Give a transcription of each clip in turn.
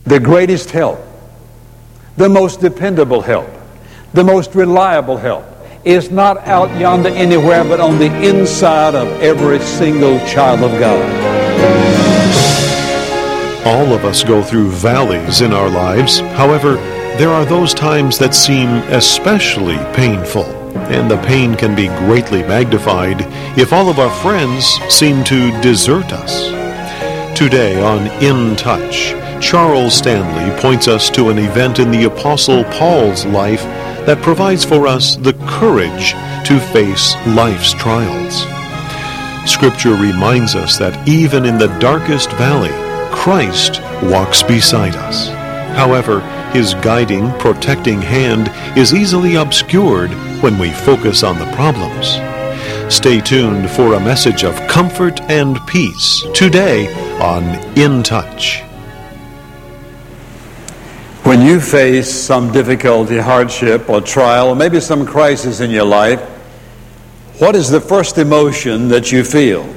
The greatest help, the most dependable help, the most reliable help is not out yonder anywhere, but on the inside of every single child of God. All of us go through valleys in our lives. However, there are those times that seem especially painful, and the pain can be greatly magnified if all of our friends seem to desert us. Today on In Touch, Charles Stanley points us to an event in the Apostle Paul's life that provides for us the courage to face life's trials. Scripture reminds us that even in the darkest valley, Christ walks beside us. However, His guiding, protecting hand is easily obscured when we focus on the problems. Stay tuned for a message of comfort and peace today on In Touch. When you face some difficulty, hardship, or trial, or maybe some crisis in your life, what is the first emotion that you feel?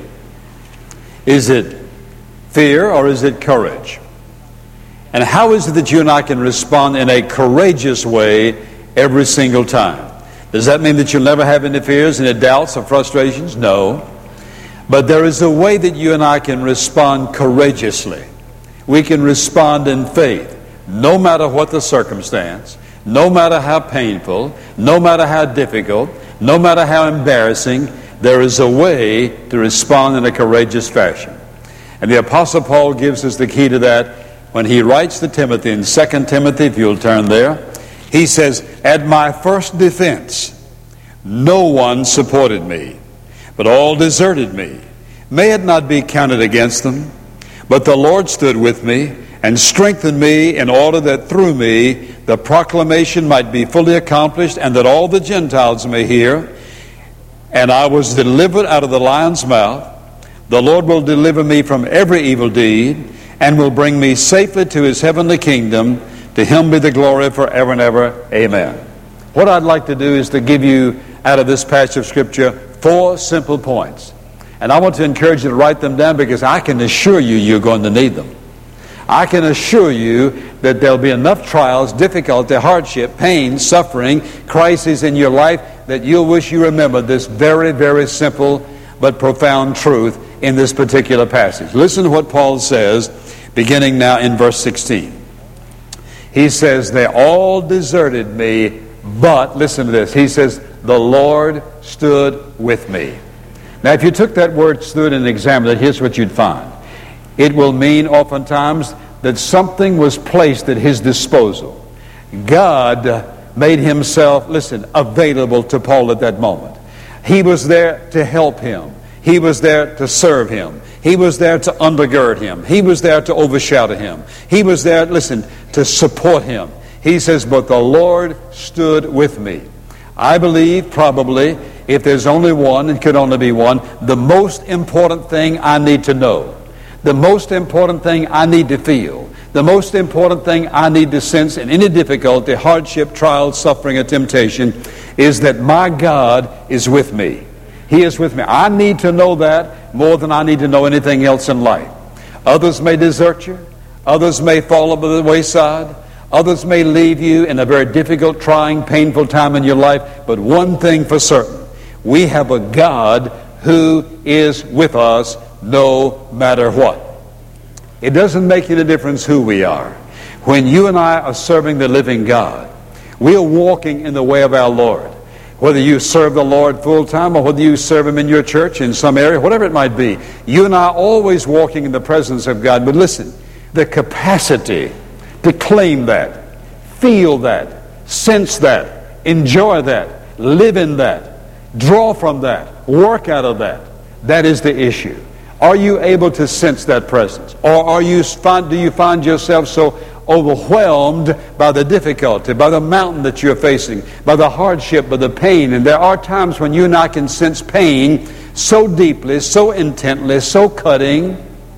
Is it fear or is it courage? And how is it that you and I can respond in a courageous way every single time? Does that mean that you'll never have any fears, any doubts, or frustrations? No. But there is a way that you and I can respond courageously. We can respond in faith. No matter what the circumstance, no matter how painful, no matter how difficult, no matter how embarrassing, there is a way to respond in a courageous fashion. And the Apostle Paul gives us the key to that when he writes to Timothy in 2 Timothy, if you'll turn there. He says, "At my first defense, no one supported me, but all deserted me. May it not be counted against them, but the Lord stood with me and strengthened me in order that through me the proclamation might be fully accomplished and that all the Gentiles may hear. And I was delivered out of the lion's mouth. The Lord will deliver me from every evil deed and will bring me safely to His heavenly kingdom. To Him be the glory forever and ever. Amen." What I'd like to do is to give you, out of this passage of Scripture, 4 simple points. And I want to encourage you to write them down because I can assure you you're going to need them. I can assure you that there'll be enough trials, difficulty, hardship, pain, suffering, crises in your life that you'll wish you remembered this very, very simple but profound truth in this particular passage. Listen to what Paul says, beginning now in verse 16. He says, "They all deserted me, but," listen to this, he says, "the Lord stood with me." Now, if you took that word "stood" and examined it, here's what you'd find. It will mean oftentimes that something was placed at His disposal. God made Himself, available to Paul at that moment. He was there to help him. He was there to serve him. He was there to undergird him. He was there to overshadow him. He was there, to support him. He says, "But the Lord stood with me." I believe probably, if there's only one, it could only be one, the most important thing I need to know, the most important thing I need to feel, the most important thing I need to sense in any difficulty, hardship, trial, suffering, or temptation is that my God is with me. He is with me. I need to know that more than I need to know anything else in life. Others may desert you. Others may fall by the wayside. Others may leave you in a very difficult, trying, painful time in your life. But one thing for certain, we have a God who is with us no matter what. It doesn't make any difference who we are. When you and I are serving the living God, we are walking in the way of our Lord. Whether you serve the Lord full-time or whether you serve Him in your church in some area, whatever it might be, you and I are always walking in the presence of God. But listen, the capacity to claim that, feel that, sense that, enjoy that, live in that, draw from that, work out of that, that is the issue. Are you able to sense that presence? Or do you find yourself so overwhelmed by the difficulty, by the mountain that you're facing, by the hardship, by the pain? And there are times when you and I can sense pain so deeply, so intently, so cutting,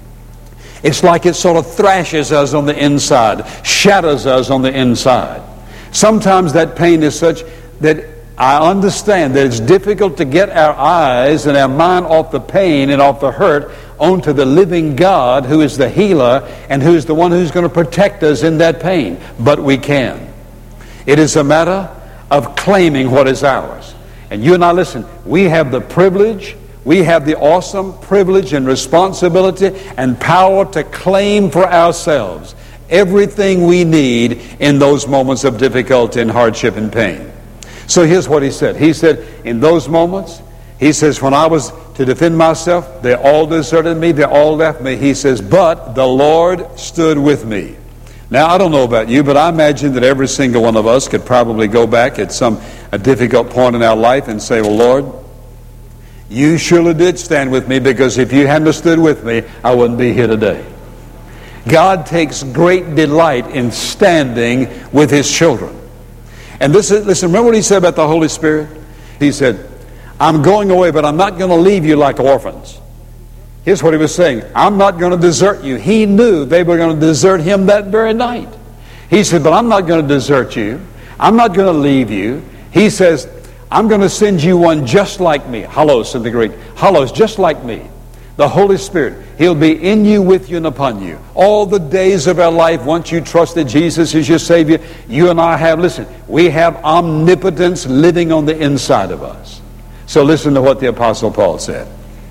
it's like it sort of thrashes us on the inside, shatters us on the inside. Sometimes that pain is such that I understand that it's difficult to get our eyes and our mind off the pain and off the hurt onto the living God who is the healer and who's the one who's going to protect us in that pain. But we can. It is a matter of claiming what is ours. And you and I, listen, we have the privilege, we have the awesome privilege and responsibility and power to claim for ourselves everything we need in those moments of difficulty and hardship and pain. So here's what he said. He said, in those moments, he says, when I was to defend myself, they all deserted me, they all left me. He says, but the Lord stood with me. Now, I don't know about you, but I imagine that every single one of us could probably go back at a difficult point in our life and say, well, Lord, you surely did stand with me, because if you hadn't stood with me, I wouldn't be here today. God takes great delight in standing with His children. And listen, remember what He said about the Holy Spirit? He said, I'm going away, but I'm not going to leave you like orphans. Here's what He was saying. I'm not going to desert you. He knew they were going to desert Him that very night. He said, but I'm not going to desert you. I'm not going to leave you. He says, I'm going to send you one just like me. Halos in the Greek. Halos, just like me. The Holy Spirit. He'll be in you, with you, and upon you. All the days of our life, once you trusted Jesus as your Savior, you and I have, listen, we have omnipotence living on the inside of us. So listen to what the Apostle Paul said.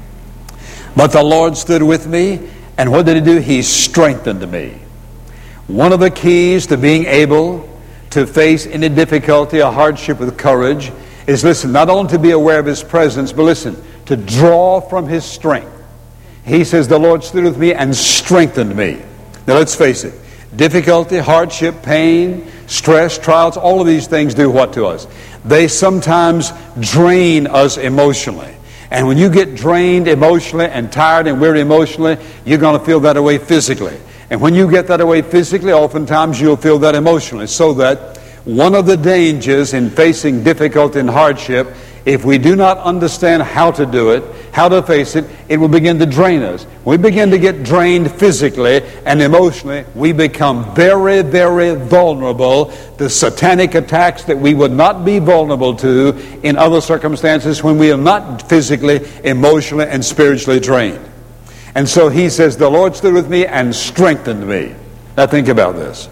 But the Lord stood with me, and what did He do? He strengthened me. One of the keys to being able to face any difficulty or hardship with courage is, listen, not only to be aware of His presence, but listen, to draw from His strength. He says, the Lord stood with me and strengthened me. Now let's face it. Difficulty, hardship, pain, stress, trials, all of these things do what to us? They sometimes drain us emotionally. And when you get drained emotionally and tired and weary emotionally, you're going to feel that way physically. And when you get that way physically, oftentimes you'll feel that emotionally. So that one of the dangers in facing difficulty and hardship, if we do not understand how to do it, how to face it, it will begin to drain us. When we begin to get drained physically and emotionally, we become very, very vulnerable to satanic attacks that we would not be vulnerable to in other circumstances when we are not physically, emotionally, and spiritually drained. And so he says, the Lord stood with me and strengthened me. Now think about this.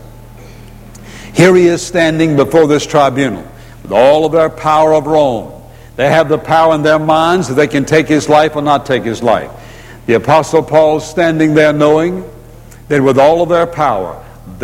Here he is standing before this tribunal with all of their power of Rome. They have the power in their minds that they can take his life or not take his life. The Apostle Paul standing there knowing that with all of their power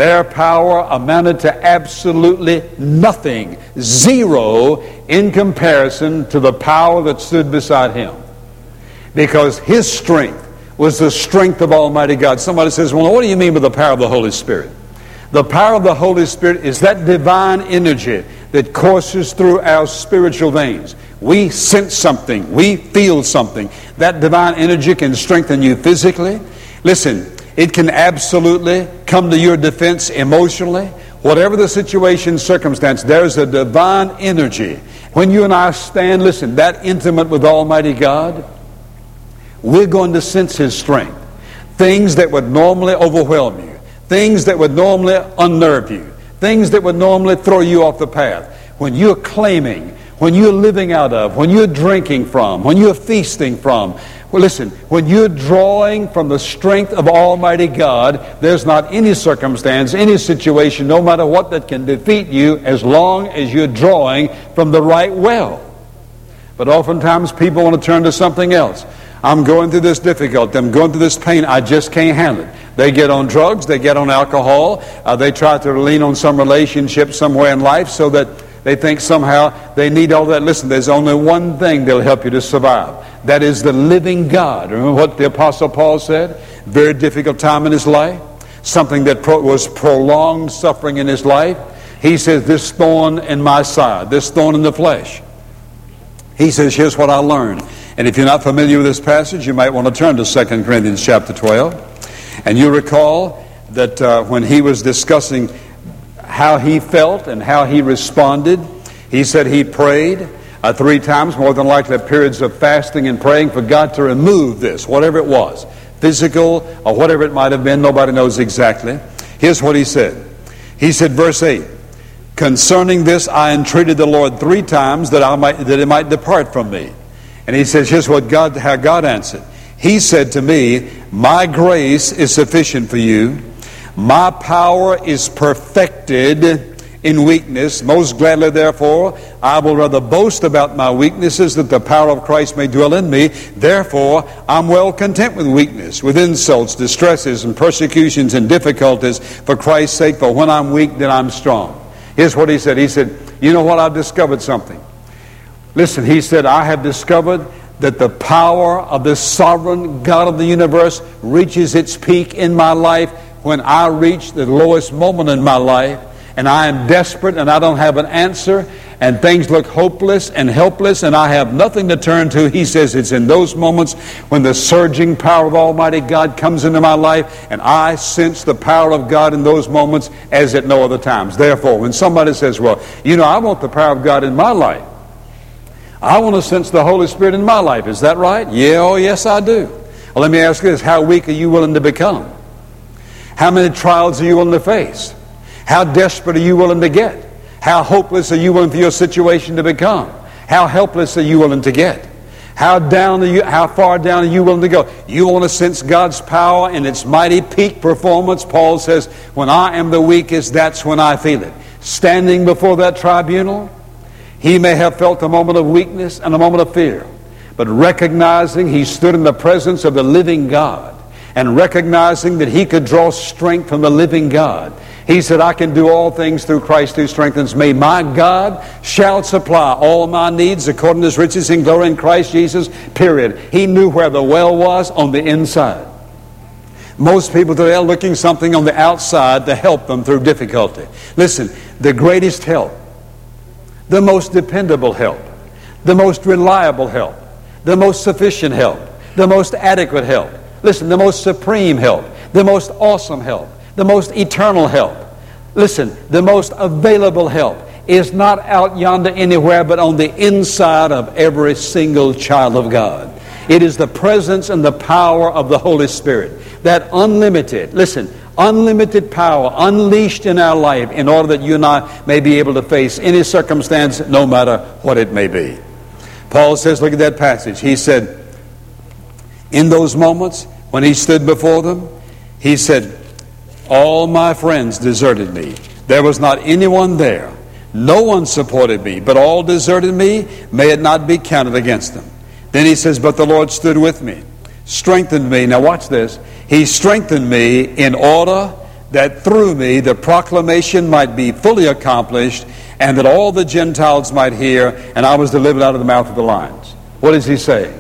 amounted to absolutely nothing, zero, in comparison to the power that stood beside him. Because his strength was the strength of Almighty God. Somebody says, well, what do you mean by the power of the Holy Spirit? The power of the Holy Spirit is that divine energy that courses through our spiritual veins. We sense something. We feel something. That divine energy can strengthen you physically. Listen, it can absolutely come to your defense emotionally. Whatever the situation, circumstance, there's a divine energy. When you and I stand, listen, that intimate with Almighty God, we're going to sense His strength. Things that would normally overwhelm you. Things that would normally unnerve you. Things that would normally throw you off the path. When you're claiming, when you're living out of, when you're drinking from, when you're feasting from, well, listen, when you're drawing from the strength of Almighty God, there's not any circumstance, any situation, no matter what, that can defeat you as long as you're drawing from the right well. But oftentimes people want to turn to something else. I'm going through this difficulty. I'm going through this pain. I just can't handle it. They get on drugs. They get on alcohol. They try to lean on some relationship somewhere in life so that they think somehow they need all that. Listen, there's only one thing that'll help you to survive. That is the living God. Remember what the Apostle Paul said? Very difficult time in his life. Something that was prolonged suffering in his life. He says, this thorn in my side, this thorn in the flesh. He says, here's what I learned. And if you're not familiar with this passage, you might want to turn to 2 Corinthians chapter 12. And you recall that when he was discussing how he felt and how he responded, he said he prayed 3 times, more than likely periods of fasting and praying for God to remove this, whatever it was, physical or whatever it might have been. Nobody knows exactly. Here's what he said. He said, verse 8, Concerning this, I entreated the Lord 3 times that it might depart from me. And he says, here's how God answered. He said to me, my grace is sufficient for you. My power is perfected in weakness. Most gladly, therefore, I will rather boast about my weaknesses, that the power of Christ may dwell in me. Therefore, I'm well content with weakness, with insults, distresses, and persecutions, and difficulties for Christ's sake. For when I'm weak, then I'm strong. Here's what he said. He said, you know what? I've discovered something. Listen, he said, I have discovered that the power of the sovereign God of the universe reaches its peak in my life when I reach the lowest moment in my life, and I am desperate and I don't have an answer, and things look hopeless and helpless, and I have nothing to turn to. He says it's in those moments when the surging power of Almighty God comes into my life, and I sense the power of God in those moments as at no other times. Therefore, when somebody says, well, you know, I want the power of God in my life, I want to sense the Holy Spirit in my life. Is that right? Yeah, oh yes, I do. Well, let me ask you this. How weak are you willing to become? How many trials are you willing to face? How desperate are you willing to get? How hopeless are you willing for your situation to become? How helpless are you willing to get? How far down are you willing to go? You want to sense God's power in its mighty peak performance. Paul says, when I am the weakest, that's when I feel it. Standing before that tribunal, he may have felt a moment of weakness and a moment of fear, but recognizing he stood in the presence of the living God, and recognizing that he could draw strength from the living God, he said, I can do all things through Christ who strengthens me. My God shall supply all my needs according to his riches in glory in Christ Jesus, period. He knew where the well was on the inside. Most people today are looking something on the outside to help them through difficulty. Listen, the greatest help, the most dependable help, the most reliable help, the most sufficient help, the most adequate help, listen, the most supreme help, the most awesome help, the most eternal help, listen, the most available help is not out yonder anywhere but on the inside of every single child of God. It is the presence and the power of the Holy Spirit, that unlimited, listen, unlimited power unleashed in our life in order that you and I may be able to face any circumstance, no matter what it may be. Paul says, look at that passage. He said, in those moments when he stood before them, he said, all my friends deserted me. There was not anyone there. No one supported me, but all deserted me. May it not be counted against them. Then he says, but the Lord stood with me, strengthened me. Now watch this. He strengthened me in order that through me the proclamation might be fully accomplished, and that all the Gentiles might hear, and I was delivered out of the mouth of the lions. What is he saying?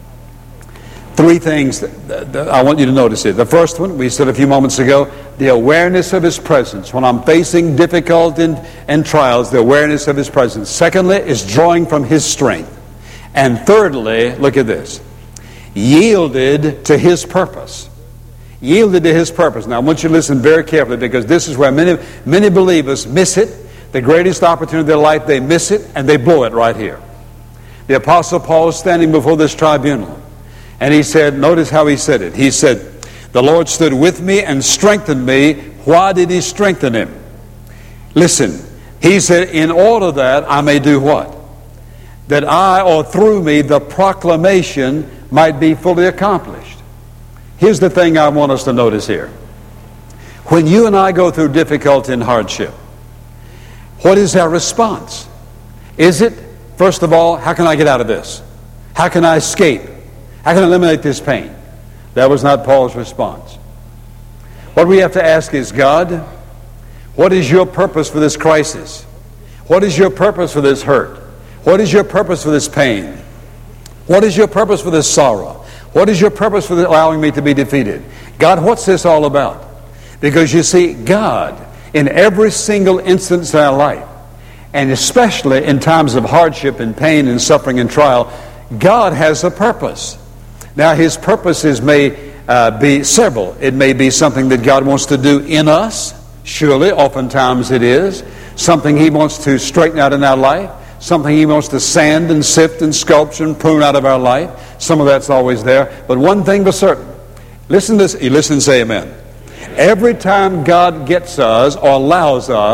3 things that I want you to notice here. The first one, we said a few moments ago, the awareness of his presence. When I'm facing difficulty and trials, the awareness of his presence. Secondly, is drawing from his strength. And thirdly, look at this, yielded to his purpose. Yielded to his purpose. Now I want you to listen very carefully, because this is where many believers miss it. The greatest opportunity of their life, they miss it, and they blow it right here. The Apostle Paul is standing before this tribunal, and he said, notice how he said it. He said, the Lord stood with me and strengthened me. Why did he strengthen him? Listen, he said, in order that I may do what? That I, or through me, the proclamation might be fully accomplished. Here's the thing I want us to notice here. When you and I go through difficulty and hardship, what is our response? Is it, first of all, how can I get out of this? How can I escape? How can I eliminate this pain? That was not Paul's response. What we have to ask is, God, what is your purpose for this crisis? What is your purpose for this hurt? What is your purpose for this pain? What is your purpose for this sorrow? What is your purpose for allowing me to be defeated? God, what's this all about? Because you see, God, in every single instance in our life, and especially in times of hardship and pain and suffering and trial, God has a purpose. Now, his purposes may be several. It may be something that God wants to do in us. Surely, oftentimes it is. Something he wants to straighten out in our life. Something he wants to sand and sift and sculpture and prune out of our life. Some of that's always there. But one thing for certain. Listen to this. You listen and say amen. Every time God gets us or allows us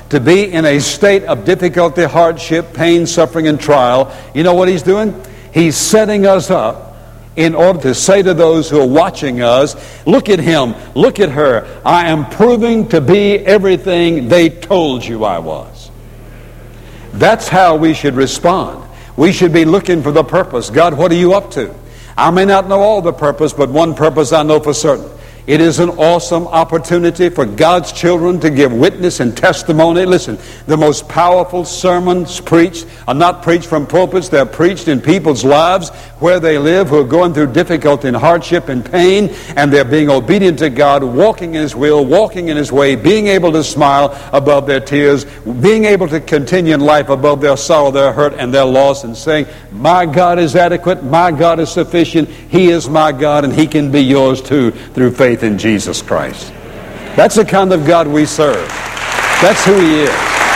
to be in a state of difficulty, hardship, pain, suffering, and trial, you know what He's doing? He's setting us up in order to say to those who are watching us, look at him, look at her. I am proving to be everything they told you I was. That's how we should respond. We should be looking for the purpose. God, what are you up to? I may not know all the purpose, but one purpose I know for certain. It is an awesome opportunity for God's children to give witness and testimony. Listen, the most powerful sermons preached are not preached from pulpits. They're preached in people's lives where they live, who are going through difficulty and hardship and pain, and they're being obedient to God, walking in His will, walking in His way, being able to smile above their tears, being able to continue in life above their sorrow, their hurt, and their loss, and saying, my God is adequate, my God is sufficient, He is my God, and He can be yours too through faith in Jesus Christ. That's the kind of God we serve. That's who He is.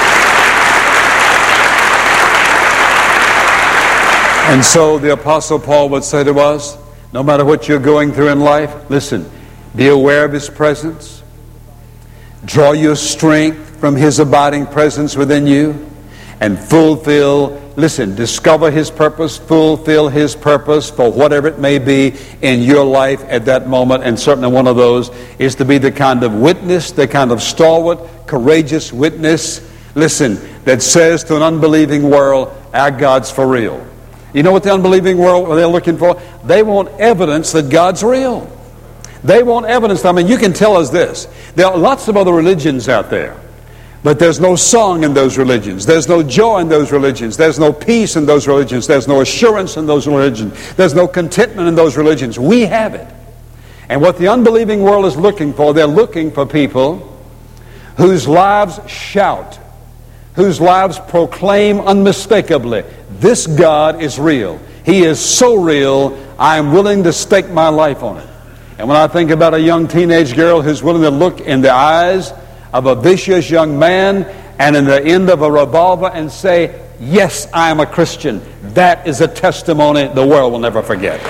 And so the Apostle Paul would say to us, no matter what you're going through in life, listen, be aware of His presence. Draw your strength from His abiding presence within you and discover His purpose, fulfill His purpose for whatever it may be in your life at that moment. And certainly one of those is to be the kind of witness, the kind of stalwart, courageous witness, that says to an unbelieving world, our God's for real. You know what the unbelieving world, they're looking for? They want evidence that God's real. They want evidence. I mean, you can tell us this. There are lots of other religions out there. But there's no song in those religions. There's no joy in those religions. There's no peace in those religions. There's no assurance in those religions. There's no contentment in those religions. We have it. And what the unbelieving world is looking for, they're looking for people whose lives shout, whose lives proclaim unmistakably, this God is real. He is so real, I am willing to stake my life on it. And when I think about a young teenage girl who's willing to look in the eyes of a vicious young man and in the end of a revolver and say, yes, I am a Christian, that is a testimony the world will never forget.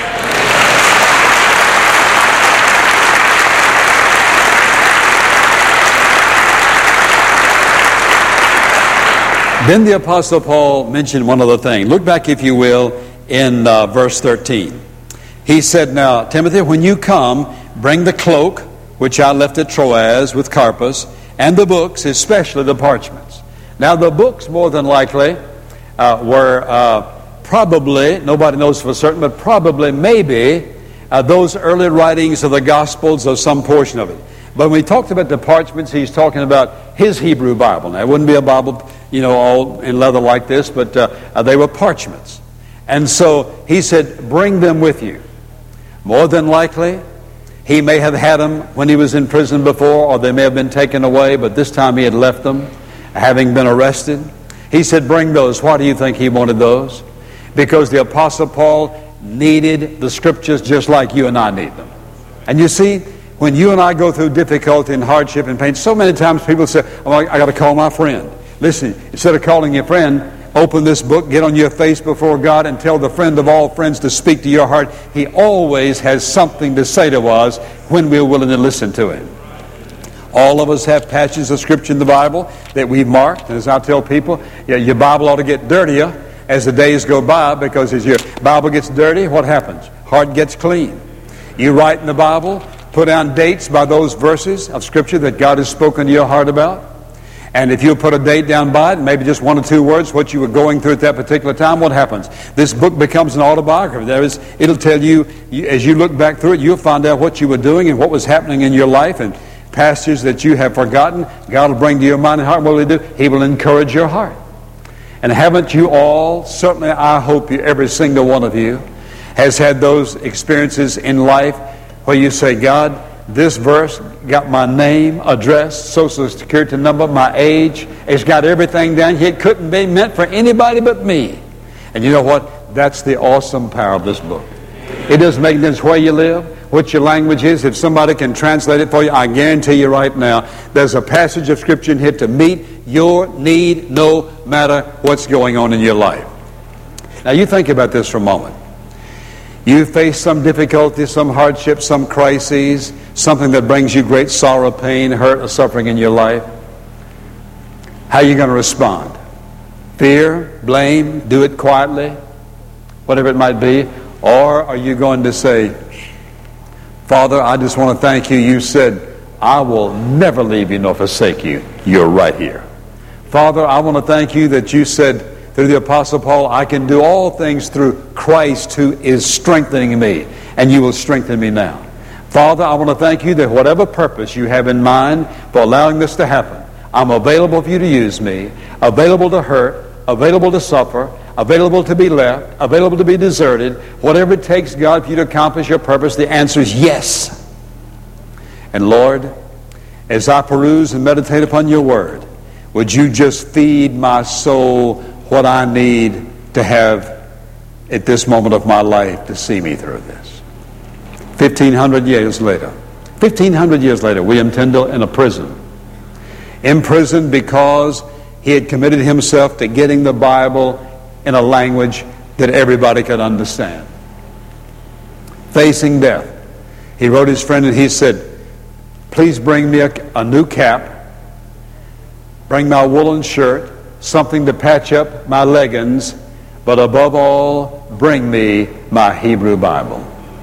Then the Apostle Paul mentioned one other thing. Look back, if you will, in verse 13. He said, now, Timothy, when you come, bring the cloak, which I left at Troas with Carpus, and the books, especially the parchments. Now, the books, more than likely, were probably, nobody knows for certain, but probably, maybe, those early writings of the Gospels or some portion of it. But when he talked about the parchments, he's talking about his Hebrew Bible. Now, it wouldn't be a Bible, all in leather like this, but they were parchments. And so he said, bring them with you. More than likely, he may have had them when he was in prison before, or they may have been taken away, but this time he had left them, having been arrested. He said, bring those. Why do you think he wanted those? Because the Apostle Paul needed the Scriptures just like you and I need them. And you see, when you and I go through difficulty and hardship and pain, so many times people say, oh, I got to call my friend. Listen, instead of calling your friend, open this book, get on your face before God, and tell the friend of all friends to speak to your heart. He always has something to say to us when we're willing to listen to Him. All of us have passages of Scripture in the Bible that we've marked. And as I tell people, your Bible ought to get dirtier as the days go by, because as your Bible gets dirty, what happens? Heart gets clean. You write in the Bible, put down dates by those verses of Scripture that God has spoken to your heart about. And if you put a date down by it, maybe just one or two words, what you were going through at that particular time, what happens? This book becomes an autobiography. It'll tell you, as you look back through it, you'll find out what you were doing and what was happening in your life, and passages that you have forgotten, God will bring to your mind and heart. What will He do? He will encourage your heart. And haven't you all, certainly I hope every single one of you, has had those experiences in life where you say, God, this verse got my name, address, social security number, my age. It's got everything down here. It couldn't be meant for anybody but me. And you know what? That's the awesome power of this book. It doesn't make sense where you live, what your language is. If somebody can translate it for you, I guarantee you right now, there's a passage of Scripture in here to meet your need no matter what's going on in your life. Now you think about this for a moment. You face some difficulty, some hardship, some crises, something that brings you great sorrow, pain, hurt, or suffering in your life. How are you going to respond? Fear, blame, do it quietly, whatever it might be? Or are you going to say, Father, I just want to thank you. You said, I will never leave you nor forsake you. You're right here. Father, I want to thank you that you said through the Apostle Paul, I can do all things through Christ who is strengthening me, and you will strengthen me now. Father, I want to thank you that whatever purpose you have in mind for allowing this to happen, I'm available for you to use me, available to hurt, available to suffer, available to be left, available to be deserted. Whatever it takes, God, for you to accomplish your purpose, the answer is yes. And Lord, as I peruse and meditate upon your word, would you just feed my soul what I need to have at this moment of my life to see me through this. 1,500 years later, William Tyndale in a prison. Imprisoned because he had committed himself to getting the Bible in a language that everybody could understand. Facing death, he wrote his friend and he said, please bring me a new cap, bring my woolen shirt, something to patch up my leggings, but above all, bring me my Hebrew Bible.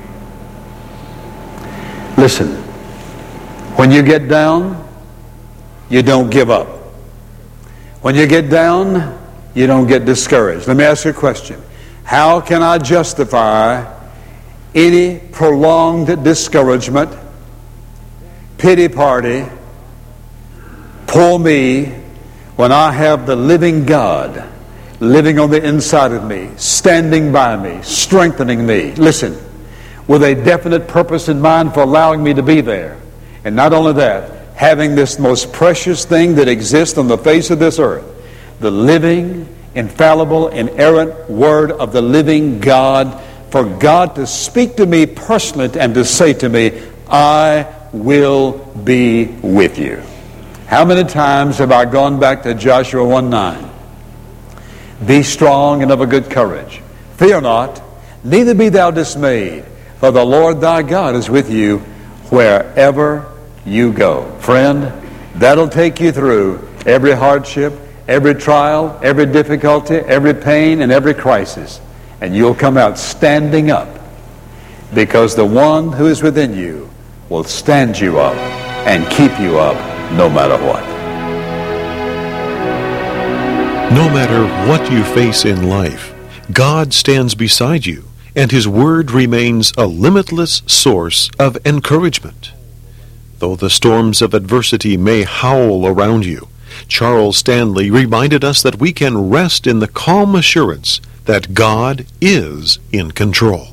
Listen, when you get down, you don't give up. When you get down, you don't get discouraged. Let me ask you a question. How can I justify any prolonged discouragement, pity party, poor me, when I have the living God living on the inside of me, standing by me, strengthening me, listen, with a definite purpose in mind for allowing me to be there. And not only that, having this most precious thing that exists on the face of this earth, the living, infallible, inerrant Word of the living God, for God to speak to me personally and to say to me, I will be with you. How many times have I gone back to Joshua 1:9? Be strong and of a good courage. Fear not, neither be thou dismayed, for the Lord thy God is with you wherever you go. Friend, that'll take you through every hardship, every trial, every difficulty, every pain, and every crisis. And you'll come out standing up, because the one who is within you will stand you up and keep you up no matter what. No matter what you face in life, God stands beside you, and His Word remains a limitless source of encouragement. Though the storms of adversity may howl around you, Charles Stanley reminded us that we can rest in the calm assurance that God is in control.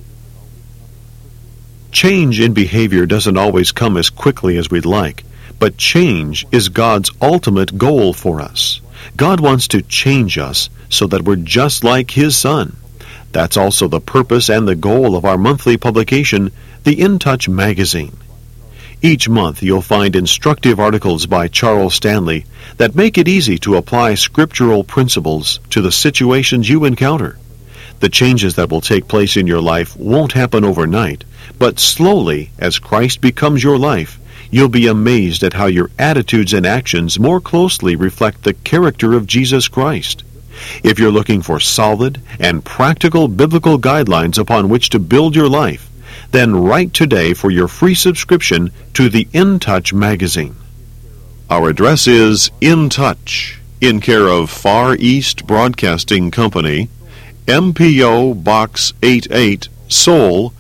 Change in behavior doesn't always come as quickly as we'd like, but change is God's ultimate goal for us. God wants to change us so that we're just like His Son. That's also the purpose and the goal of our monthly publication, the In Touch magazine. Each month you'll find instructive articles by Charles Stanley that make it easy to apply scriptural principles to the situations you encounter. The changes that will take place in your life won't happen overnight, but slowly, as Christ becomes your life, you'll be amazed at how your attitudes and actions more closely reflect the character of Jesus Christ. If you're looking for solid and practical biblical guidelines upon which to build your life, then write today for your free subscription to the In Touch magazine. Our address is In Touch, in care of Far East Broadcasting Company, MPO Box 88, Seoul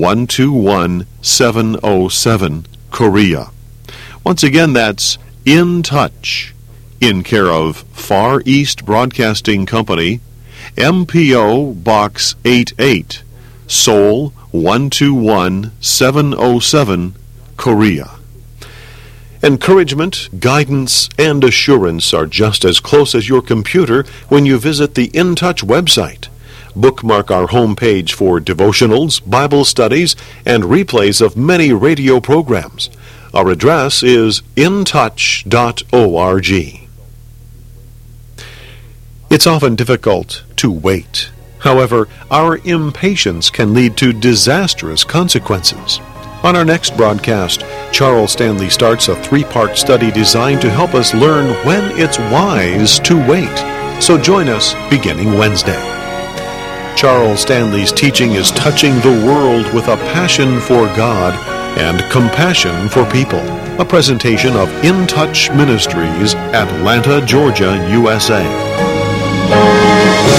121707, Korea. Once again, that's In Touch, in care of Far East Broadcasting Company, MPO Box 88, Seoul 121707, Korea. Encouragement, guidance, and assurance are just as close as your computer when you visit the In Touch website. Bookmark our homepage for devotionals, Bible studies, and replays of many radio programs. Our address is intouch.org. It's often difficult to wait. However, our impatience can lead to disastrous consequences. On our next broadcast, Charles Stanley starts a 3-part study designed to help us learn when it's wise to wait. So join us beginning Wednesday. Charles Stanley's teaching is touching the world with a passion for God and compassion for people. A presentation of In Touch Ministries, Atlanta, Georgia, USA.